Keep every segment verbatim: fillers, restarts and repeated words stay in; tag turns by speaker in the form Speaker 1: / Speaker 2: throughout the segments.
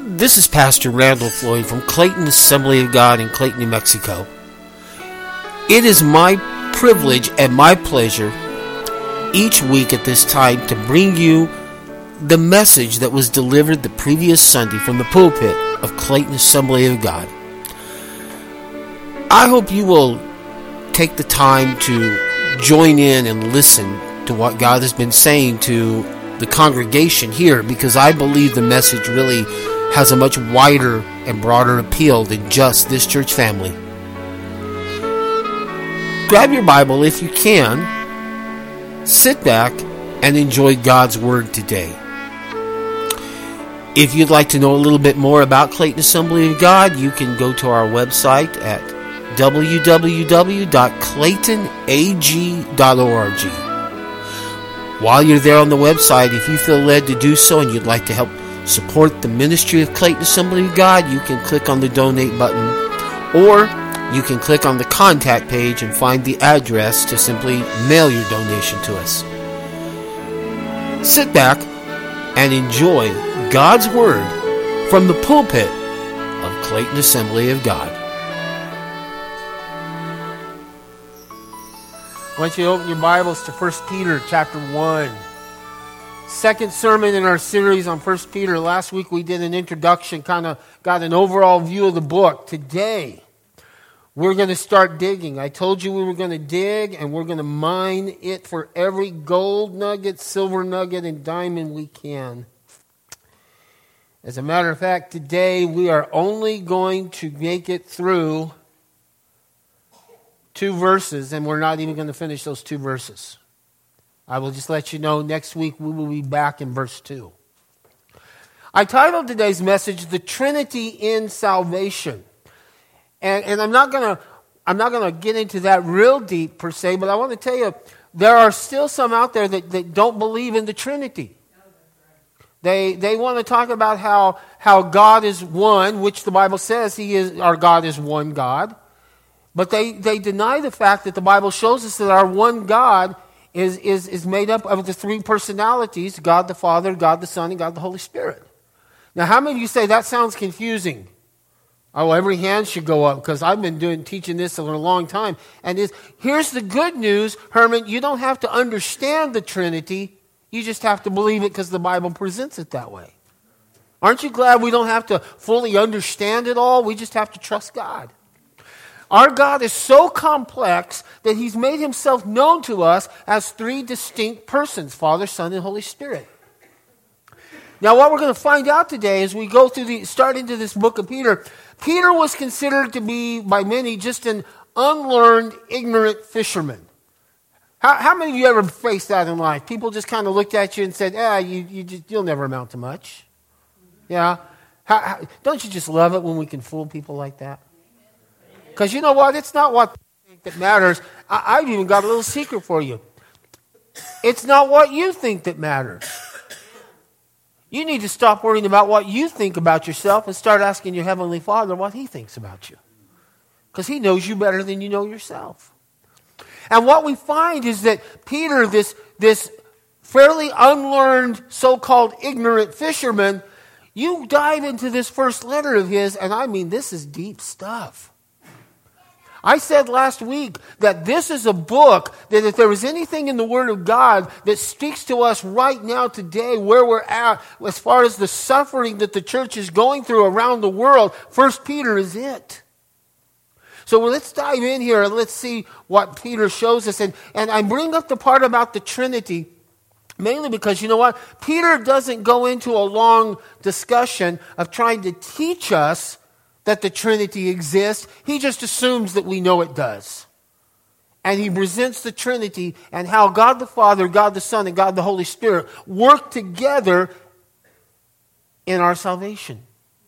Speaker 1: This is Pastor Randall Floyd from Clayton Assembly of God in Clayton, New Mexico. It is my privilege and my pleasure each week at this time to bring you the message that was delivered the previous Sunday from the pulpit of Clayton Assembly of God. I hope you will take the time to join in and listen to what God has been saying to the congregation here, because I believe the message really has a much wider and broader appeal than just this church family. Grab your Bible if you can, sit back, and enjoy God's Word today. If you'd like to know a little bit more about Clayton Assembly of God, you can go to our website at w w w dot clayton a g dot org. While you're there on the website, if you feel led to do so and you'd like to help support the ministry of Clayton Assembly of God, you can click on the donate button, or you can click on the contact page and find the address to simply mail your donation to us. Sit back and enjoy God's Word from the pulpit of Clayton Assembly of God. I want you to open your Bibles to First Peter chapter one. Second sermon in our series on First Peter. Last week we did an introduction, kind of got an overall view of the book. Today we're going to start digging. I told you we were going to dig, and we're going to mine it for every gold nugget, silver nugget, and diamond we can. As a matter of fact, today we are only going to make it through two verses, and we're not even going to finish those two verses. I will just let you know next week we will be back in verse two. I titled today's message, The Trinity in Salvation. And, and I'm not going to I'm not going to get into that real deep per se, but I want to tell you, there are still some out there that, that don't believe in the Trinity. They they want to talk about how, how God is one, which the Bible says he is. Our God is one God. But they, they deny the fact that the Bible shows us that our one God is, is, is made up of the three personalities, God the Father, God the Son, and God the Holy Spirit. Now, how many of you say that sounds confusing? Oh, every hand should go up, because I've been doing teaching this for a long time. And it's, here's the good news, Herman, you don't have to understand the Trinity, you just have to believe it because the Bible presents it that way. Aren't you glad we don't have to fully understand it all? We just have to trust God. Our God is so complex that he's made himself known to us as three distinct persons, Father, Son, and Holy Spirit. Now, what we're going to find out today as we go through the, start into this book of Peter, Peter was considered to be, by many, just an unlearned, ignorant fisherman. How, how many of you ever faced that in life? People just kind of looked at you and said, ah, you, you just, you'll never amount to much. Yeah? How, how, don't you just love it when we can fool people like that? Because you know what? It's not what you think that matters. I, I've even got a little secret for you. It's not what you think that matters. You need to stop worrying about what you think about yourself and start asking your Heavenly Father what he thinks about you. Because he knows you better than you know yourself. And what we find is that Peter, this, this fairly unlearned, so-called ignorant fisherman, you dive into this first letter of his, and I mean, this is deep stuff. I said last week that this is a book that if there is anything in the Word of God that speaks to us right now today, where we're at, as far as the suffering that the church is going through around the world, First Peter is it. So let's dive in here and let's see what Peter shows us. And, and I bring up the part about the Trinity mainly because, you know what? Peter doesn't go into a long discussion of trying to teach us that the Trinity exists. He just assumes that we know it does. And he presents the Trinity and how God the Father, God the Son, and God the Holy Spirit work together in our salvation.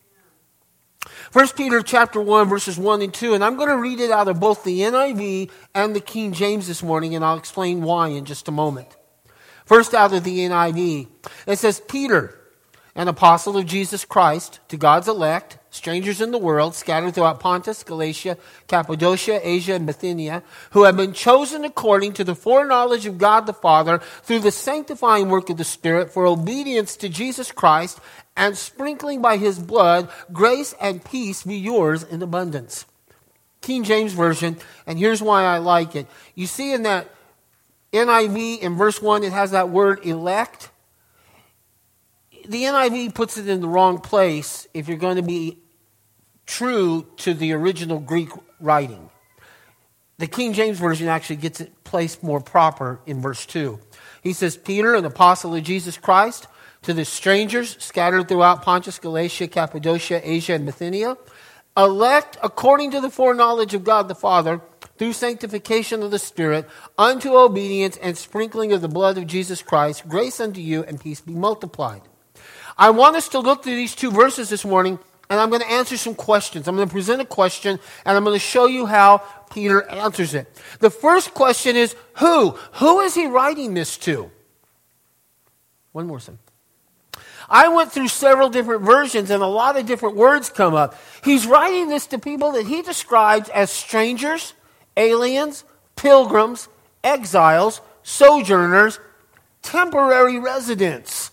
Speaker 1: First Peter chapter one, verses one and two, and I'm going to read it out of both the N I V and the King James this morning, and I'll explain why in just a moment. First out of the N I V, it says, Peter, an apostle of Jesus Christ, to God's elect, strangers in the world, scattered throughout Pontus, Galatia, Cappadocia, Asia, and Bithynia, who have been chosen according to the foreknowledge of God the Father through the sanctifying work of the Spirit for obedience to Jesus Christ and sprinkling by his blood, grace and peace be yours in abundance. King James Version, and here's why I like it. You see in that N I V in verse one, it has that word elect. The N I V puts it in the wrong place if you're going to be true to the original Greek writing. The King James Version actually gets it placed more proper in verse two. He says, Peter, an apostle of Jesus Christ, to the strangers scattered throughout Pontus, Galatia, Cappadocia, Asia, and Bithynia, elect according to the foreknowledge of God the Father, through sanctification of the Spirit, unto obedience and sprinkling of the blood of Jesus Christ, grace unto you and peace be multiplied. I want us to look through these two verses this morning, and I'm going to answer some questions. I'm going to present a question, and I'm going to show you how Peter answers it. The first question is, who? Who is he writing this to? One more thing. I went through several different versions, and a lot of different words come up. He's writing this to people that he describes as strangers, aliens, pilgrims, exiles, sojourners, temporary residents.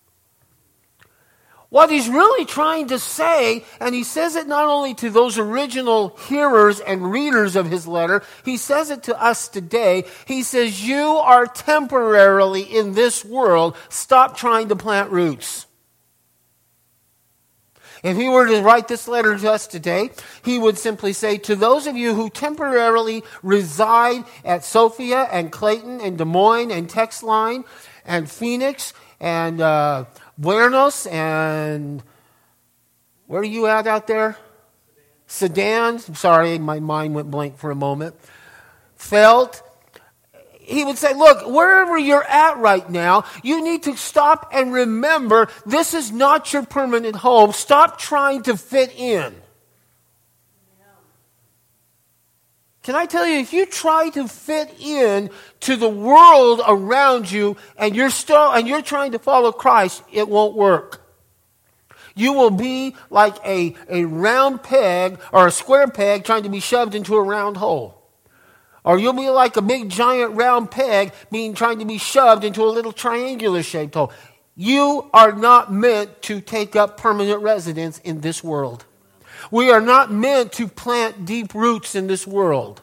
Speaker 1: What he's really trying to say, and he says it not only to those original hearers and readers of his letter, he says it to us today. He says, you are temporarily in this world. Stop trying to plant roots. If he were to write this letter to us today, he would simply say, to those of you who temporarily reside at Sophia and Clayton and Des Moines and Texline and Phoenix and uh, Buenos and where are you at out there? Sedan. Sedan. Sorry, my mind went blank for a moment. Felt. He would say, look, wherever you're at right now, you need to stop and remember this is not your permanent home. Stop trying to fit in. Can I tell you, if you try to fit in to the world around you and you're still and you're trying to follow Christ, it won't work. You will be like a, a round peg or a square peg trying to be shoved into a round hole. Or you'll be like a big giant round peg being trying to be shoved into a little triangular shaped hole. You are not meant to take up permanent residence in this world. We are not meant to plant deep roots in this world.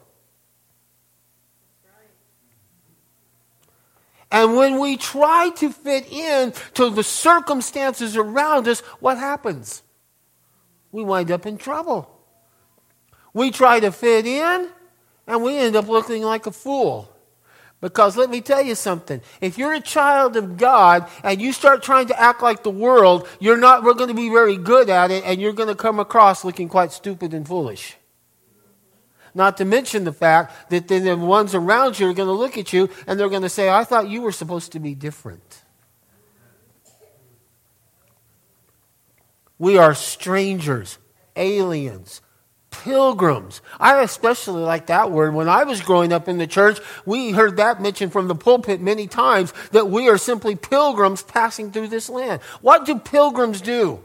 Speaker 1: And when we try to fit in to the circumstances around us, what happens? We wind up in trouble. We try to fit in, and we end up looking like a fool. Because let me tell you something. If you're a child of God and you start trying to act like the world, you're not we're going to be very good at it, and you're going to come across looking quite stupid and foolish. Not to mention the fact that then the ones around you are going to look at you and they're going to say, I thought you were supposed to be different. We are strangers, aliens, pilgrims. I especially like that word. When I was growing up in the church, we heard that mentioned from the pulpit many times, that we are simply pilgrims passing through this land. What do pilgrims do?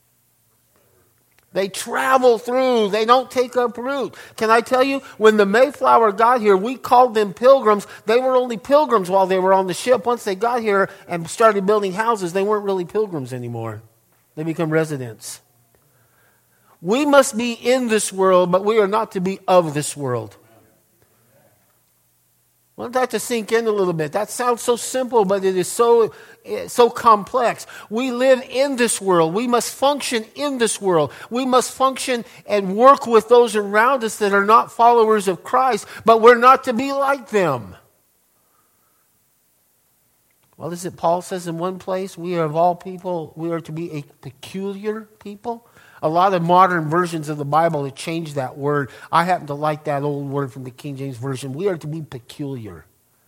Speaker 1: They travel through. They don't take up root. Can I tell you, when the Mayflower got here, we called them pilgrims. They were only pilgrims while they were on the ship. Once they got here and started building houses, they weren't really pilgrims anymore. They become residents. We must be in this world, but we are not to be of this world. I want that to sink in a little bit. That sounds so simple, but it is so, so complex. We live in this world. We must function in this world. We must function and work with those around us that are not followers of Christ, but we're not to be like them. What is it Paul says in one place? We are of all people, we are to be a peculiar people. A lot of modern versions of the Bible have changed that word. I happen to like that old word from the King James Version. We are to be peculiar.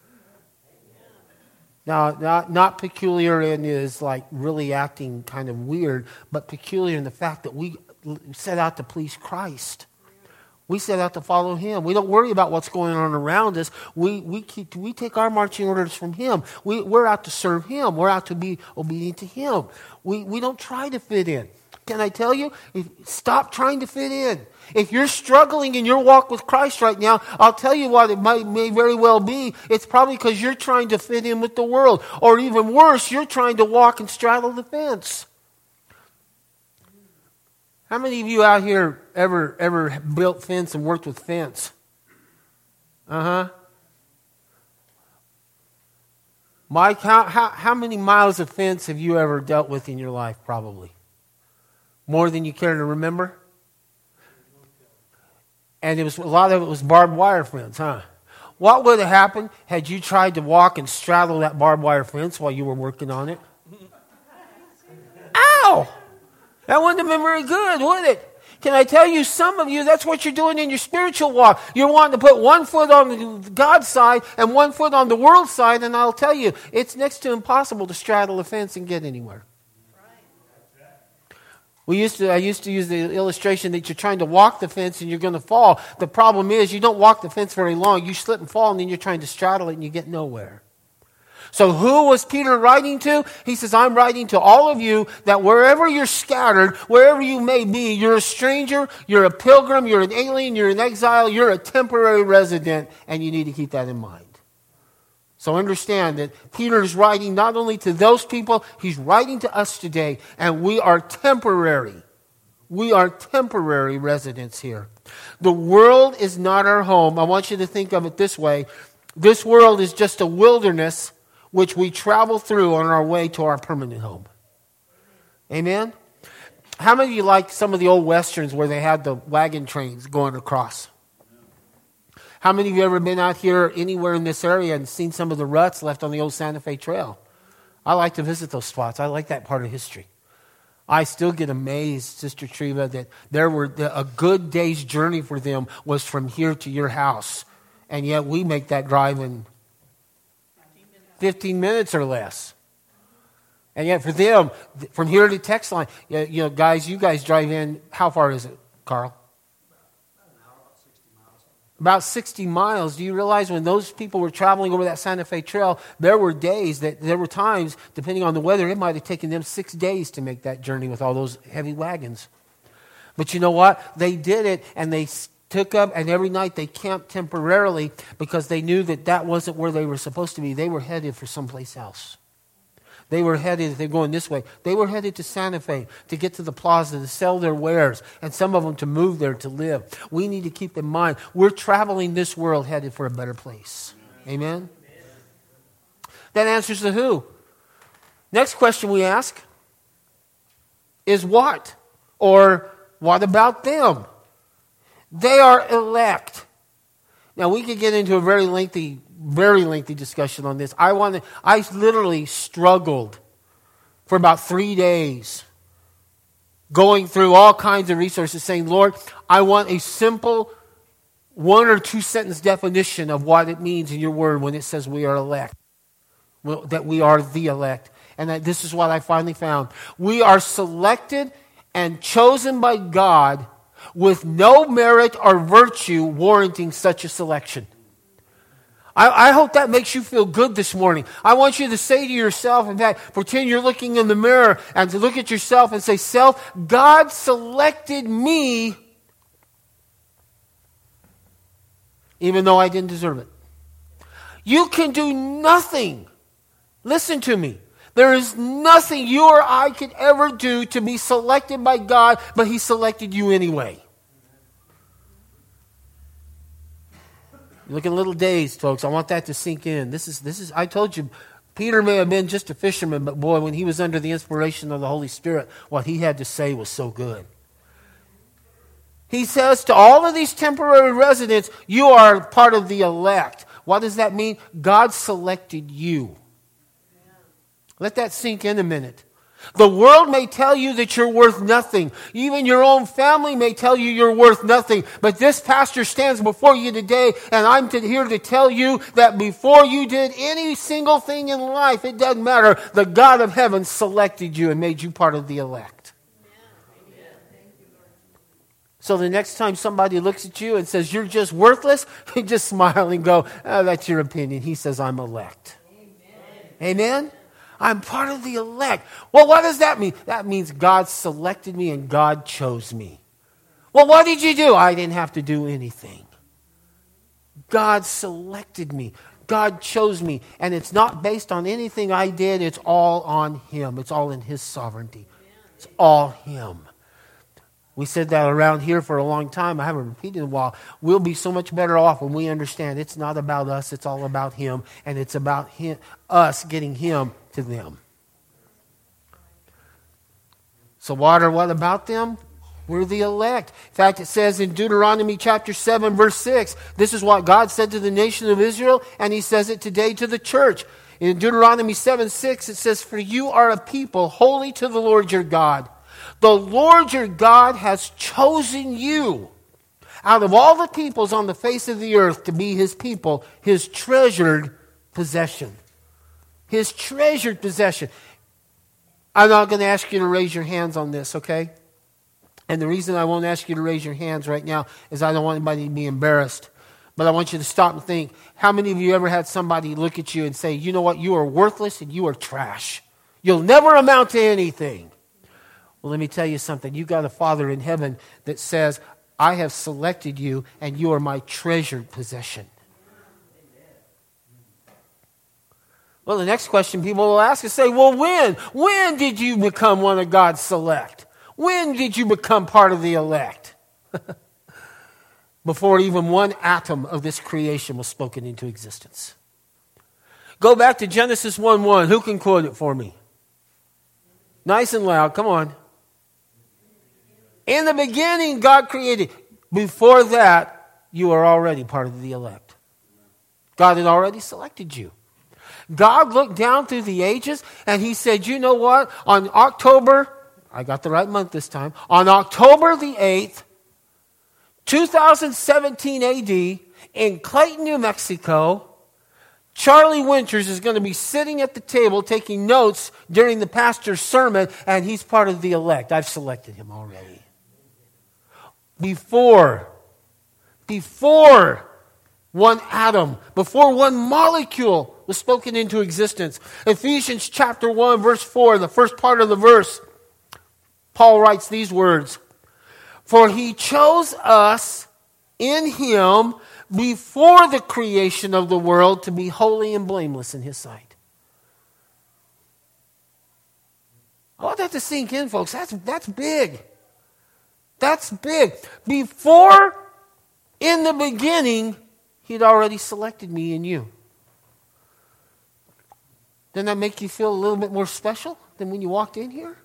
Speaker 1: Now, not, not peculiar in is like really acting kind of weird, but peculiar in the fact that we set out to please Christ. We set out to follow Him. We don't worry about what's going on around us. We we keep, we take our marching orders from Him. We, we're out to serve Him. We're out to be obedient to Him. We, we don't try to fit in. Can I tell you? If, stop trying to fit in. If you're struggling in your walk with Christ right now, I'll tell you what it might, may very well be. It's probably because you're trying to fit in with the world. Or even worse, you're trying to walk and straddle the fence. How many of you out here ever ever built fence and worked with fence? Uh-huh. Mike, how, how, how many miles of fence have you ever dealt with in your life, probably? More than you care to remember? And it was a lot of it was barbed wire fence, huh? What would have happened had you tried to walk and straddle that barbed wire fence while you were working on it? Ow! That wouldn't have been very good, would it? Can I tell you, some of you, that's what you're doing in your spiritual walk. You're wanting to put one foot on God's side and one foot on the world's side, and I'll tell you, it's next to impossible to straddle a fence and get anywhere. We used to, I used to use the illustration that you're trying to walk the fence and you're going to fall. The problem is you don't walk the fence very long. You slip and fall, and then you're trying to straddle it and you get nowhere. So who was Peter writing to? He says, I'm writing to all of you that wherever you're scattered, wherever you may be, you're a stranger, you're a pilgrim, you're an alien, you're an exile, you're a temporary resident, and you need to keep that in mind. So understand that Peter is writing not only to those people, he's writing to us today, and we are temporary. We are temporary residents here. The world is not our home. I want you to think of it this way. This world is just a wilderness which we travel through on our way to our permanent home. Amen? How many of you like some of the old westerns where they had the wagon trains going across? How many of you ever been out here anywhere in this area and seen some of the ruts left on the old Santa Fe Trail? I like to visit those spots. I like that part of history. I still get amazed, Sister Treva, that there were a good day's journey for them was from here to your house. And yet we make that drive in fifteen minutes or less. And yet for them, from here to text line, you know, guys, you guys drive in, how far is it, Carl? About sixty miles. Do you realize when those people were traveling over that Santa Fe Trail, there were days, that there were times, depending on the weather, it might have taken them six days to make that journey with all those heavy wagons. But you know what? They did it, and they took up, and every night they camped temporarily because they knew that that wasn't where they were supposed to be. They were headed for someplace else. They were headed, they're going this way. They were headed to Santa Fe to get to the plaza to sell their wares, and some of them to move there to live. We need to keep in mind, we're traveling this world headed for a better place. Amen? That answers the who. Next question we ask is what? Or what about them? They are elect. Now we could get into a very lengthy Very lengthy discussion on this. I wanted, I literally struggled for about three days going through all kinds of resources saying, Lord, I want a simple one or two sentence definition of what it means in your word when it says we are elect, well, that we are the elect. And that this is what I finally found. We are selected and chosen by God with no merit or virtue warranting such a selection. I, I hope that makes you feel good this morning. I want you to say to yourself, in fact, pretend you're looking in the mirror and to look at yourself and say, self, God selected me even though I didn't deserve it. You can do nothing. Listen to me. There is nothing you or I could ever do to be selected by God, but He selected you anyway. You're looking a little dazed, folks. I want that to sink in. This is, this is. I told you, Peter may have been just a fisherman, but boy, when he was under the inspiration of the Holy Spirit, what he had to say was so good. He says to all of these temporary residents, you are part of the elect. What does that mean? God selected you. Let that sink in a minute. The world may tell you that you're worth nothing. Even your own family may tell you you're worth nothing. But this pastor stands before you today, and I'm to, here to tell you that before you did any single thing in life, it doesn't matter, the God of heaven selected you and made you part of the elect. So the next time somebody looks at you and says, you're just worthless, you just smile and go, oh, that's your opinion. He says, I'm elect. Amen? Amen? I'm part of the elect. Well, what does that mean? That means God selected me and God chose me. Well, what did you do? I didn't have to do anything. God selected me. God chose me. And it's not based on anything I did. It's all on Him. It's all in His sovereignty. It's all Him. We said that around here for a long time. I haven't repeated it in a while. We'll be so much better off when we understand it's not about us. It's all about Him. And it's about him, us getting Him to them. So what are what about them? We're the elect. In fact, it says in Deuteronomy chapter seven, verse six, this is what God said to the nation of Israel, and He says it today to the church. In Deuteronomy seven, six, it says, "For you are a people holy to the Lord your God. The Lord your God has chosen you out of all the peoples on the face of the earth to be His people, His treasured possession." His treasured possession. I'm not going to ask you to raise your hands on this, okay? And the reason I won't ask you to raise your hands right now is I don't want anybody to be embarrassed. But I want you to stop and think, how many of you ever had somebody look at you and say, you know what, you are worthless and you are trash. You'll never amount to anything. Well, let me tell you something. You've got a Father in heaven that says, I have selected you and you are my treasured possession. Well, the next question people will ask is say, well, when? When did you become one of God's select? When did you become part of the elect? Before even one atom of this creation was spoken into existence. Go back to Genesis one one. Who can quote it for me? Nice and loud. Come on. In the beginning, God created. Before that, you are already part of the elect. God had already selected you. God looked down through the ages and He said, you know what? On October, I got the right month this time, on October the eighth, two thousand seventeen A D, in Clayton, New Mexico, Charlie Winters is going to be sitting at the table taking notes during the pastor's sermon, and he's part of the elect. I've selected him already. Before, before one atom, before one molecule was spoken into existence. Ephesians chapter one, verse four, the first part of the verse, Paul writes these words, "For He chose us in Him before the creation of the world to be holy and blameless in His sight." I want that to sink in, folks. That's, that's big. That's big. Before, in the beginning, He'd already selected me and you. Doesn't that make you feel a little bit more special than when you walked in here?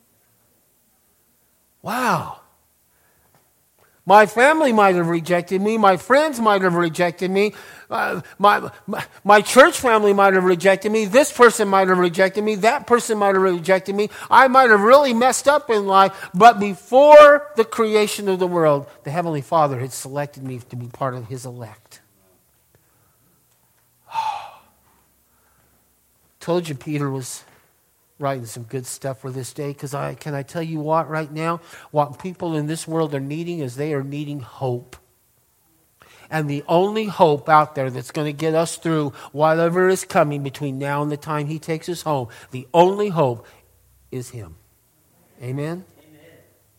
Speaker 1: Wow. My family might have rejected me. My friends might have rejected me. Uh, my, my, my church family might have rejected me. This person might have rejected me. That person might have rejected me. I might have really messed up in life. But before the creation of the world, the Heavenly Father had selected me to be part of His elect. Told you Peter was writing some good stuff for this day, because I can I tell you what right now, what people in this world are needing is they are needing hope. And the only hope out there that's going to get us through whatever is coming between now and the time He takes us home, the only hope is Him. Amen? Amen.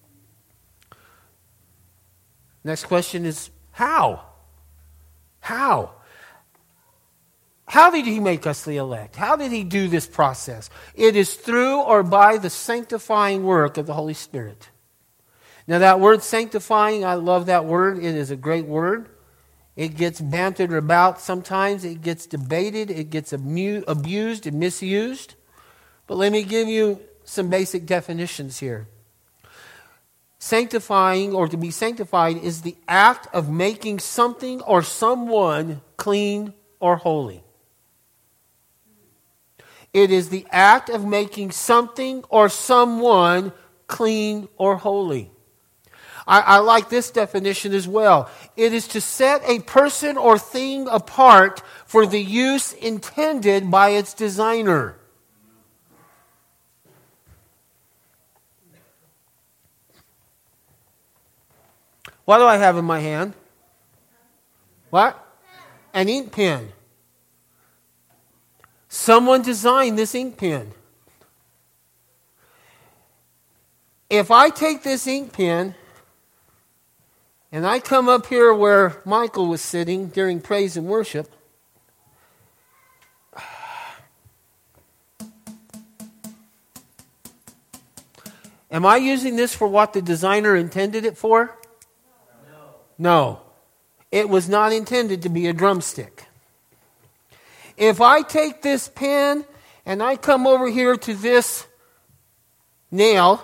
Speaker 1: Next question is, how? How? How did He make us the elect? How did He do this process? It is through or by the sanctifying work of the Holy Spirit. Now that word sanctifying, I love that word. It is a great word. It gets bantered about sometimes. It gets debated. It gets amu- abused and misused. But let me give you some basic definitions here. Sanctifying, or to be sanctified, is the act of making something or someone clean or holy. It is the act of making something or someone clean or holy. I, I like this definition as well. It is to set a person or thing apart for the use intended by its designer. What do I have in my hand? What? An ink pen. Someone designed this ink pen. If I take this ink pen and I come up here where Michael was sitting during praise and worship, am I using this for what the designer intended it for? No. No. It was not intended to be a drumstick. If I take this pen and I come over here to this nail,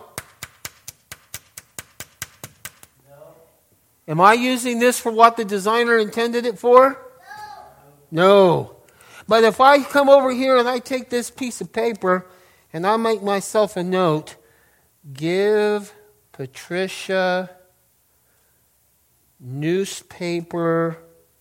Speaker 1: no. Am I using this for what the designer intended it for? No. No. But if I come over here and I take this piece of paper and I make myself a note, give Patricia newspaper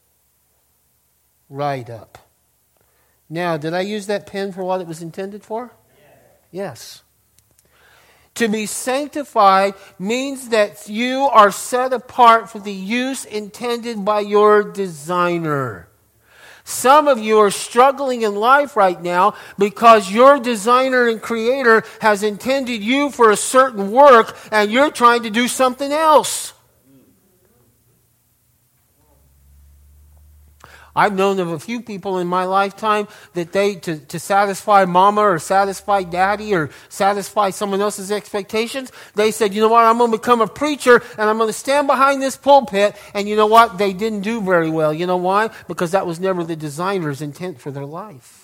Speaker 1: write-up. Now, did I use that pen for what it was intended for? Yes. Yes. To be sanctified means that you are set apart for the use intended by your designer. Some of you are struggling in life right now because your designer and creator has intended you for a certain work and you're trying to do something else. I've known of a few people in my lifetime that they, to, to satisfy mama or satisfy daddy or satisfy someone else's expectations, they said, you know what, I'm going to become a preacher and I'm going to stand behind this pulpit. And you know what? They didn't do very well. You know why? Because that was never the designer's intent for their life.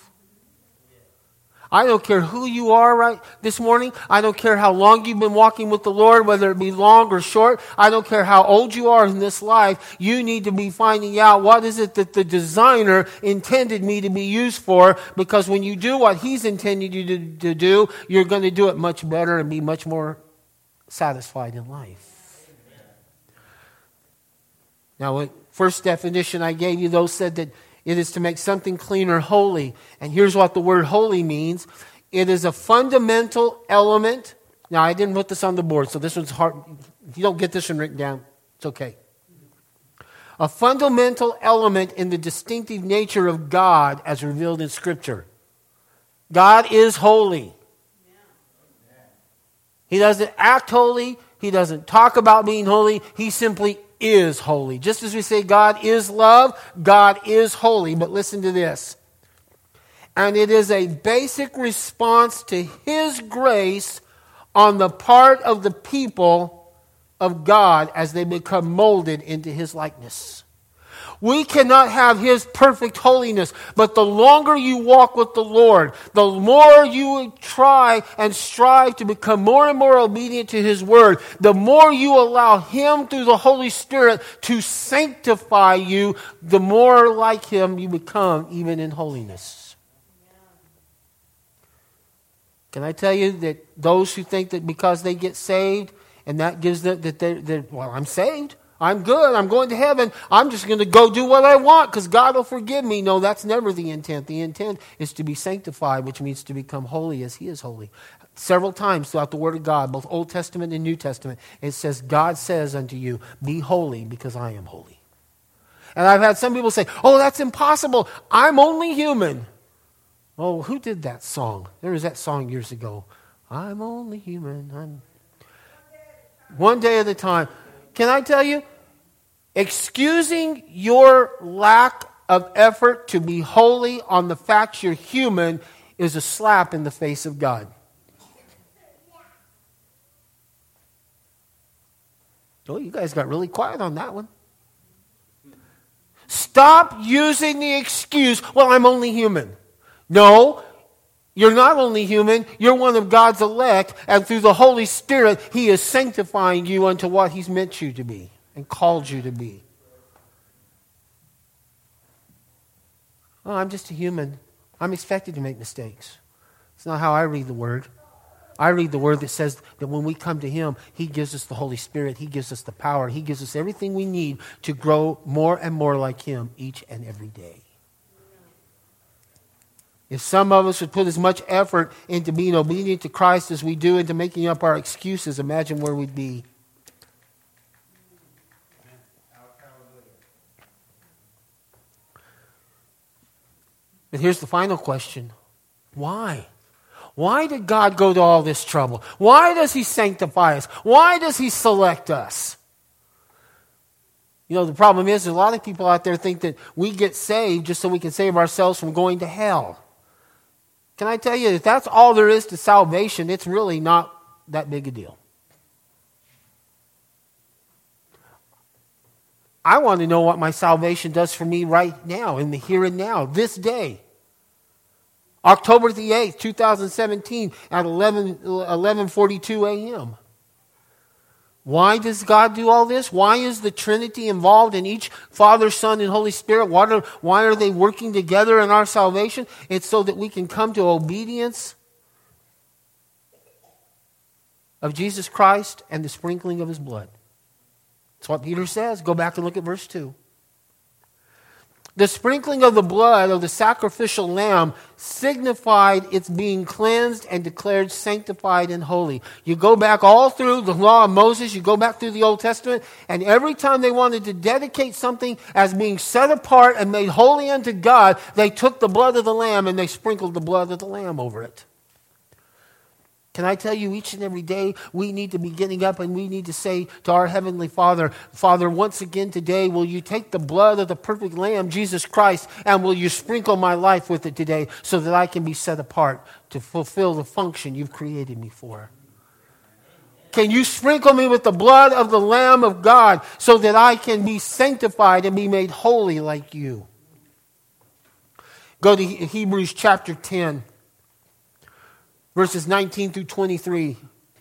Speaker 1: I don't care who you are right this morning. I don't care how long you've been walking with the Lord, whether it be long or short. I don't care how old you are in this life. You need to be finding out what is it that the designer intended me to be used for, because when you do what he's intended you to, to do, you're going to do it much better and be much more satisfied in life. Now, the first definition I gave you, those said that it is to make something clean or holy. And here's what the word holy means. It is a fundamental element. Now, I didn't put this on the board, so this one's hard. If you don't get this one written down, it's okay. A fundamental element in the distinctive nature of God as revealed in Scripture. God is holy. He doesn't act holy. He doesn't talk about being holy. He simply is holy. Just as we say God is love, God is holy. But listen to this. And it is a basic response to His grace on the part of the people of God as they become molded into His likeness. We cannot have His perfect holiness, but the longer you walk with the Lord, the more you try and strive to become more and more obedient to His Word, the more you allow Him through the Holy Spirit to sanctify you, the more like Him you become even in holiness. Can I tell you that those who think that because they get saved and that gives them that they're, they're well, I'm saved, I'm good, I'm going to heaven, I'm just going to go do what I want because God will forgive me. No, that's never the intent. The intent is to be sanctified, which means to become holy as He is holy. Several times throughout the Word of God, both Old Testament and New Testament, it says, God says unto you, be holy because I am holy. And I've had some people say, oh, that's impossible. I'm only human. Oh, who did that song? There was that song years ago. I'm only human. I'm one day at a time. Can I tell you, excusing your lack of effort to be holy on the fact you're human is a slap in the face of God. Oh, you guys got really quiet on that one. Stop using the excuse, well, I'm only human. No, you're not only human, you're one of God's elect, and through the Holy Spirit, He is sanctifying you unto what He's meant you to be and called you to be. Oh, I'm just a human. I'm expected to make mistakes. It's not how I read the Word. I read the Word that says that when we come to Him, He gives us the Holy Spirit, He gives us the power, He gives us everything we need to grow more and more like Him each and every day. If some of us would put as much effort into being obedient to Christ as we do into making up our excuses, imagine where we'd be. But here's the final question. Why? Why did God go to all this trouble? Why does he sanctify us? Why does he select us? You know, the problem is a lot of people out there think that we get saved just so we can save ourselves from going to hell. Can I tell you, if that's all there is to salvation, it's really not that big a deal. I want to know what my salvation does for me right now, in the here and now, this day. October the eighth, two thousand seventeen at eleven forty-two a.m. Why does God do all this? Why is the Trinity involved in each Father, Son, and Holy Spirit? Why are, why are they working together in our salvation? It's so that we can come to obedience of Jesus Christ and the sprinkling of his blood. That's what Peter says. Go back and look at verse two. The sprinkling of the blood of the sacrificial lamb signified its being cleansed and declared sanctified and holy. You go back all through the law of Moses, you go back through the Old Testament, and every time they wanted to dedicate something as being set apart and made holy unto God, they took the blood of the lamb and they sprinkled the blood of the lamb over it. Can I tell you, each and every day we need to be getting up and we need to say to our Heavenly Father, Father, once again today, will you take the blood of the perfect Lamb, Jesus Christ, and will you sprinkle my life with it today so that I can be set apart to fulfill the function you've created me for? Can you sprinkle me with the blood of the Lamb of God so that I can be sanctified and be made holy like you? Go to Hebrews chapter ten. Verses nineteen through twenty-three.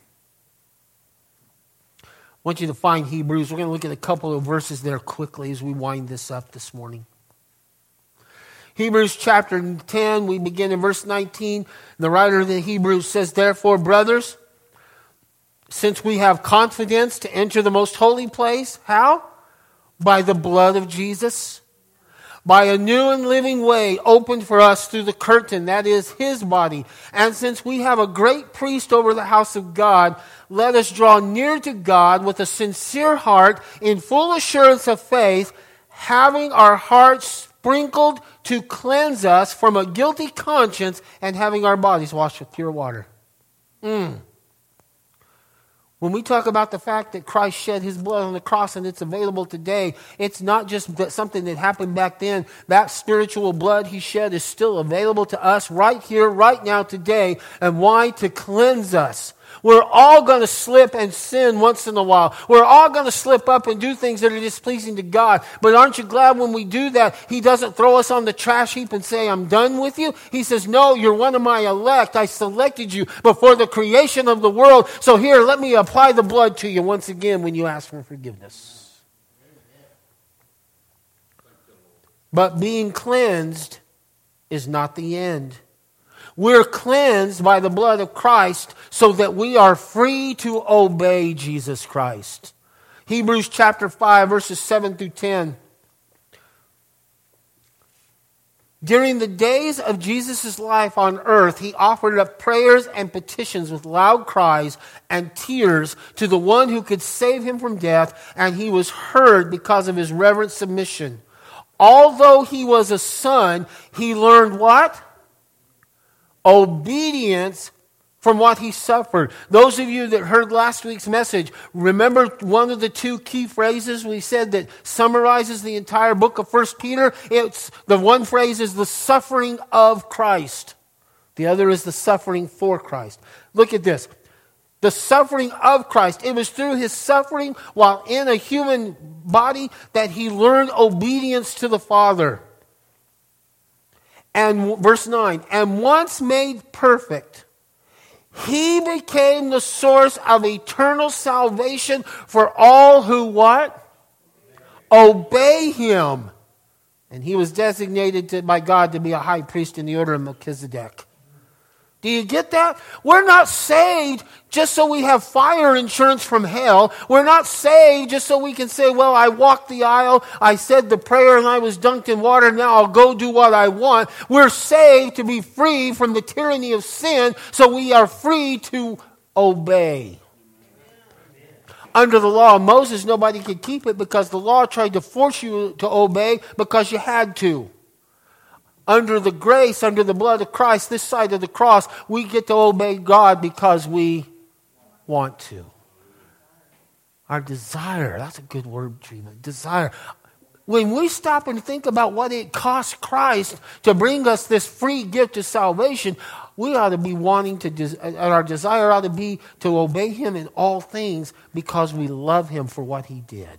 Speaker 1: I want you to find Hebrews. We're going to look at a couple of verses there quickly as we wind this up this morning. Hebrews chapter ten, we begin in verse nineteen. The writer of the Hebrews says, therefore, brothers, since we have confidence to enter the most holy place, how? By the blood of Jesus. By a new and living way opened for us through the curtain, that is his body. And since we have a great priest over the house of God, let us draw near to God with a sincere heart in full assurance of faith, having our hearts sprinkled to cleanse us from a guilty conscience and having our bodies washed with pure water. Mm. When we talk about the fact that Christ shed his blood on the cross and it's available today, it's not just that something that happened back then. That spiritual blood he shed is still available to us right here, right now, today. And why? To cleanse us. We're all going to slip and sin once in a while. We're all going to slip up and do things that are displeasing to God. But aren't you glad when we do that, he doesn't throw us on the trash heap and say, I'm done with you? He says, no, you're one of my elect. I selected you before the creation of the world. So here, let me apply the blood to you once again when you ask for forgiveness. But being cleansed is not the end. We're cleansed by the blood of Christ so that we are free to obey Jesus Christ. Hebrews chapter five, verses seven through ten. During the days of Jesus' life on earth, he offered up prayers and petitions with loud cries and tears to the one who could save him from death, and he was heard because of his reverent submission. Although he was a son, he learned what? Obedience from what he suffered. Those of you that heard last week's message, remember one of the two key phrases we said that summarizes the entire book of First Peter? It's the one phrase is the suffering of Christ. The other is the suffering for Christ. Look at this. The suffering of Christ. It was through his suffering while in a human body that he learned obedience to the Father. And verse nine, and once made perfect, he became the source of eternal salvation for all who what? Obey him. And he was designated to, by God to be a high priest in the order of Melchizedek. Do you get that? We're not saved just so we have fire insurance from hell. We're not saved just so we can say, well, I walked the aisle, I said the prayer, and I was dunked in water, now I'll go do what I want. We're saved to be free from the tyranny of sin, so we are free to obey. Under the law of Moses, nobody could keep it because the law tried to force you to obey because you had to. under the grace, under the blood of Christ, this side of the cross, we get to obey God because we want to. Our desire, that's a good word, Trina. Desire. When we stop and think about what it cost Christ to bring us this free gift of salvation, we ought to be wanting to, and our desire ought to be to obey Him in all things because we love Him for what He did.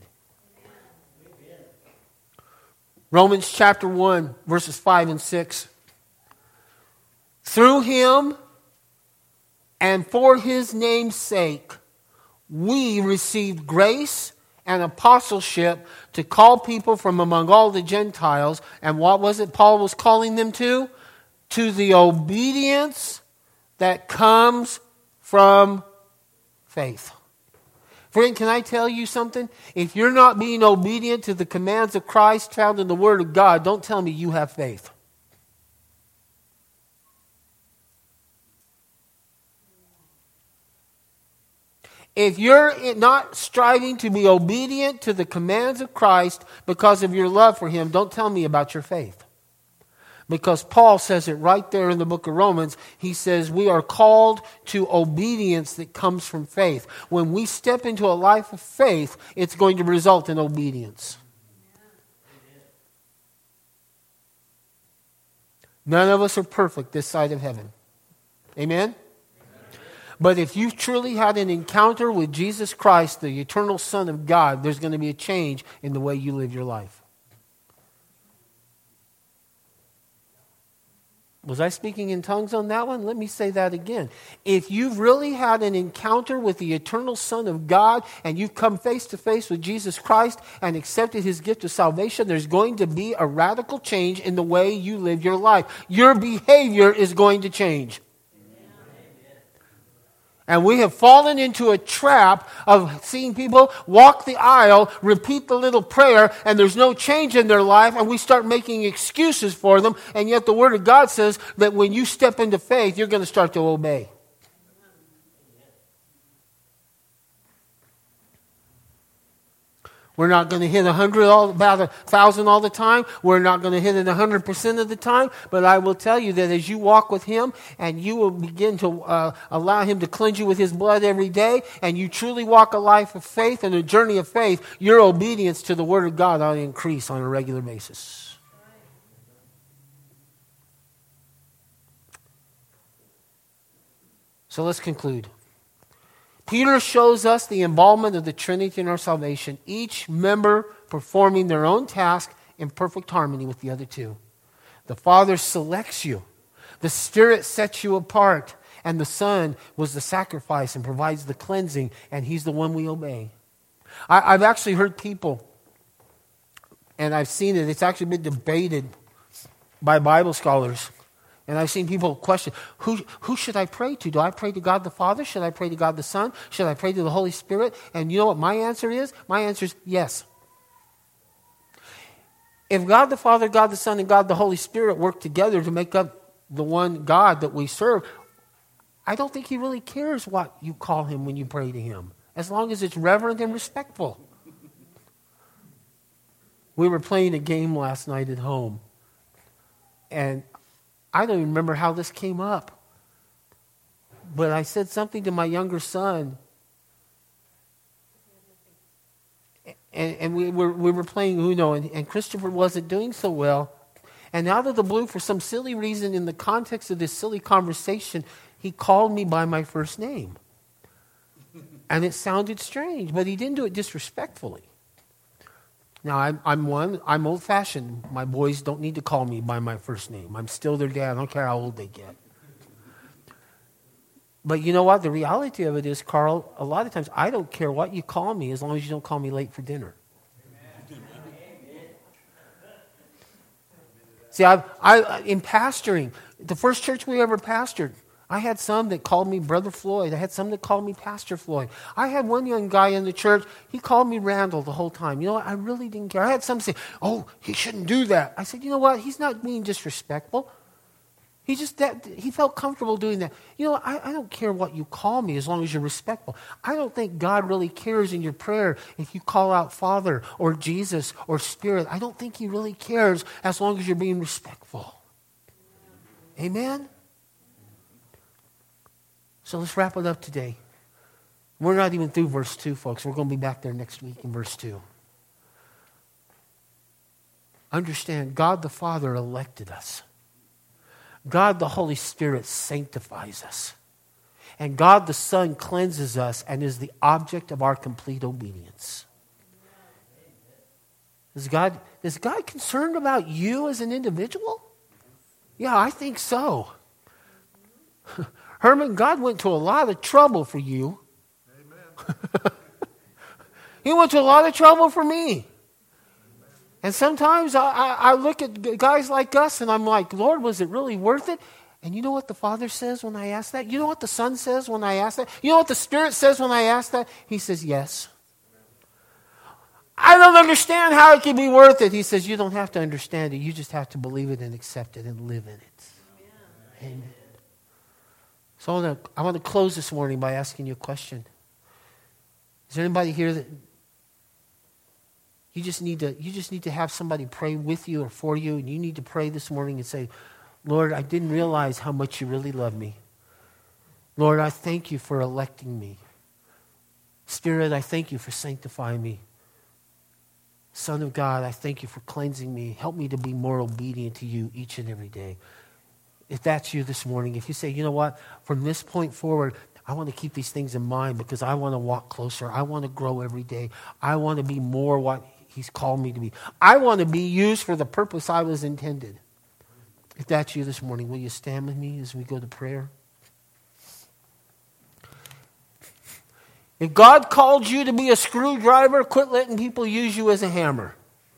Speaker 1: Romans chapter one, verses five and six. Through Him and for His name's sake, we received grace and apostleship to call people from among all the Gentiles. And what was it Paul was calling them to? To the obedience that comes from faith. Friend, can I tell you something? If you're not being obedient to the commands of Christ found in the Word of God, don't tell me you have faith. If you're not striving to be obedient to the commands of Christ because of your love for Him, don't tell me about your faith. Because Paul says it right there in the book of Romans. He says we are called to obedience that comes from faith. When we step into a life of faith, it's going to result in obedience. None of us are perfect this side of heaven. Amen? But if you've truly had an encounter with Jesus Christ, the eternal Son of God, there's going to be a change in the way you live your life. Was I speaking in tongues on that one? Let me say that again. If you've really had an encounter with the eternal Son of God and you've come face to face with Jesus Christ and accepted His gift of salvation, there's going to be a radical change in the way you live your life. Your behavior is going to change. And we have fallen into a trap of seeing people walk the aisle, repeat the little prayer, and there's no change in their life, and we start making excuses for them. And yet the Word of God says that when you step into faith, you're going to start to obey. We're not going to hit a hundred all about a thousand all the time. We're not going to hit it a hundred percent of the time. But I will tell you that as you walk with Him and you will begin to uh, allow Him to cleanse you with His blood every day, and you truly walk a life of faith and a journey of faith, your obedience to the Word of God ought to increase on a regular basis. So let's conclude. Peter shows us the involvement of the Trinity in our salvation, each member performing their own task in perfect harmony with the other two. The Father selects you. The Spirit sets you apart. And the Son was the sacrifice and provides the cleansing, and He's the one we obey. I, I've actually heard people, and I've seen it, it's actually been debated by Bible scholars. And I've seen people question, who, who should I pray to? Do I pray to God the Father? Should I pray to God the Son? Should I pray to the Holy Spirit? And you know what my answer is? My answer is yes. If God the Father, God the Son, and God the Holy Spirit work together to make up the one God that we serve, I don't think He really cares what you call Him when you pray to Him, as long as it's reverent and respectful. We were playing a game last night at home, and I don't even remember how this came up. But I said something to my younger son. And, and we, were, we were playing Uno, and, and Christopher wasn't doing so well. And out of the blue, for some silly reason, in the context of this silly conversation, he called me by my first name. And it sounded strange, but he didn't do it disrespectfully. Now, I'm, I'm one, I'm old-fashioned. My boys don't need to call me by my first name. I'm still their dad. I don't care how old they get. But you know what? The reality of it is, Carl, a lot of times I don't care what you call me as long as you don't call me late for dinner. Amen. See, I've, I, in pastoring, the first church we ever pastored, I had some that called me Brother Floyd. I had some that called me Pastor Floyd. I had one young guy in the church, he called me Randall the whole time. You know what? I really didn't care. I had some say, oh, he shouldn't do that. I said, you know what? He's not being disrespectful. He just, that, he felt comfortable doing that. You know, I, I don't care what you call me as long as you're respectful. I don't think God really cares in your prayer if you call out Father or Jesus or Spirit. I don't think He really cares as long as you're being respectful. Amen? So let's wrap it up today. We're not even through verse two, folks. We're going to be back there next week in verse two. Understand, God the Father elected us. God the Holy Spirit sanctifies us. And God the Son cleanses us and is the object of our complete obedience. Is God, is God concerned about you as an individual? Yeah, I think so. Herman, God went to a lot of trouble for you. Amen. He went to a lot of trouble for me. And sometimes I, I, I look at guys like us and I'm like, Lord, was it really worth it? And you know what the Father says when I ask that? You know what the Son says when I ask that? You know what the Spirit says when I ask that? He says, yes. I don't understand how it can be worth it. He says, you don't have to understand it. You just have to believe it and accept it and live in it. Amen. Amen. So I want, to, I want to close this morning by asking you a question. Is there anybody here that you just need to you just need to have somebody pray with you or for you, and you need to pray this morning and say, Lord, I didn't realize how much you really love me. Lord, I thank you for electing me. Spirit, I thank you for sanctifying me. Son of God, I thank you for cleansing me. Help me to be more obedient to you each and every day. If that's you this morning, if you say, you know what, from this point forward, I want to keep these things in mind because I want to walk closer. I want to grow every day. I want to be more what he's called me to be. I want to be used for the purpose I was intended. If that's you this morning, will you stand with me as we go to prayer? If God called you to be a screwdriver, quit letting people use you as a hammer.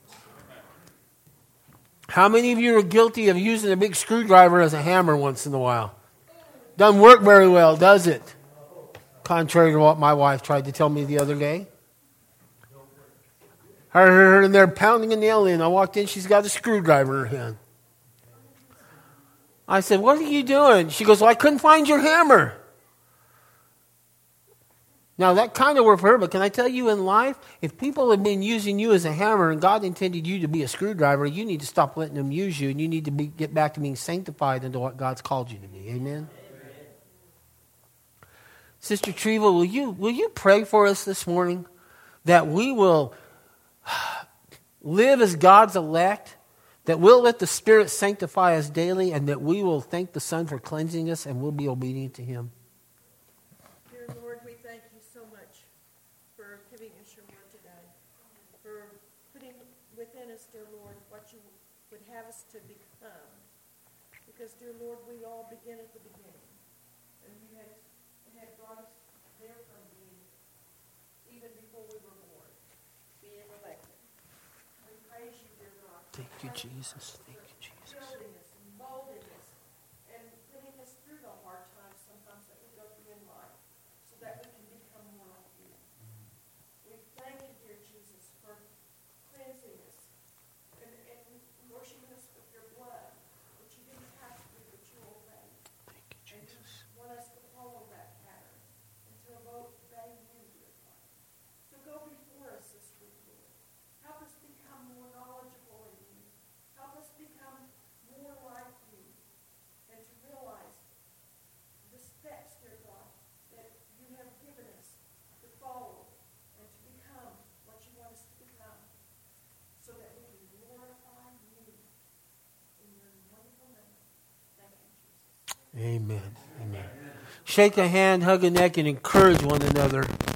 Speaker 1: How many of you are guilty of using a big screwdriver as a hammer once in a while? Doesn't work very well, does it? Contrary to what my wife tried to tell me the other day. I heard her in there pounding a nail in. I walked in, she's got a screwdriver in her hand. I said, what are you doing? She goes, well, I couldn't find your hammer. Now, that kind of worked for her, but can I tell you in life, if people have been using you as a hammer and God intended you to be a screwdriver, you need to stop letting them use you, and you need to be, get back to being sanctified into what God's called you to be. Amen? Amen. Sister Treva, will you, will you pray for us this morning that we will live as God's elect, that we'll let the Spirit sanctify us daily, and that we will thank the Son for cleansing us, and we'll be obedient to Him?
Speaker 2: To become. Because, dear Lord, we all begin at the beginning. And you had, had brought us there from being, even before we were born, being elected. We praise you, dear God.
Speaker 1: Thank you, Jesus. Thank you, Jesus.
Speaker 2: Building us and molding us and putting us through the hard times sometimes that we go through in life so that we can become more like you. We thank you, dear Jesus, for cleansing us and, and washing us with your blood, which you didn't have to do, but you obeyed.
Speaker 1: Thank you, Jesus.
Speaker 2: And you want us to follow that pattern and to obey you, dear God. So go before us this week, Lord. Help us become more knowledgeable in you. Help us become more like you and to realize the steps, dear God, that you have given us to follow and to become what you want us to become so that we can glorify you in your wonderful name. Thank you, Jesus.
Speaker 1: Amen. Amen. Shake a hand, hug a neck, and encourage one another.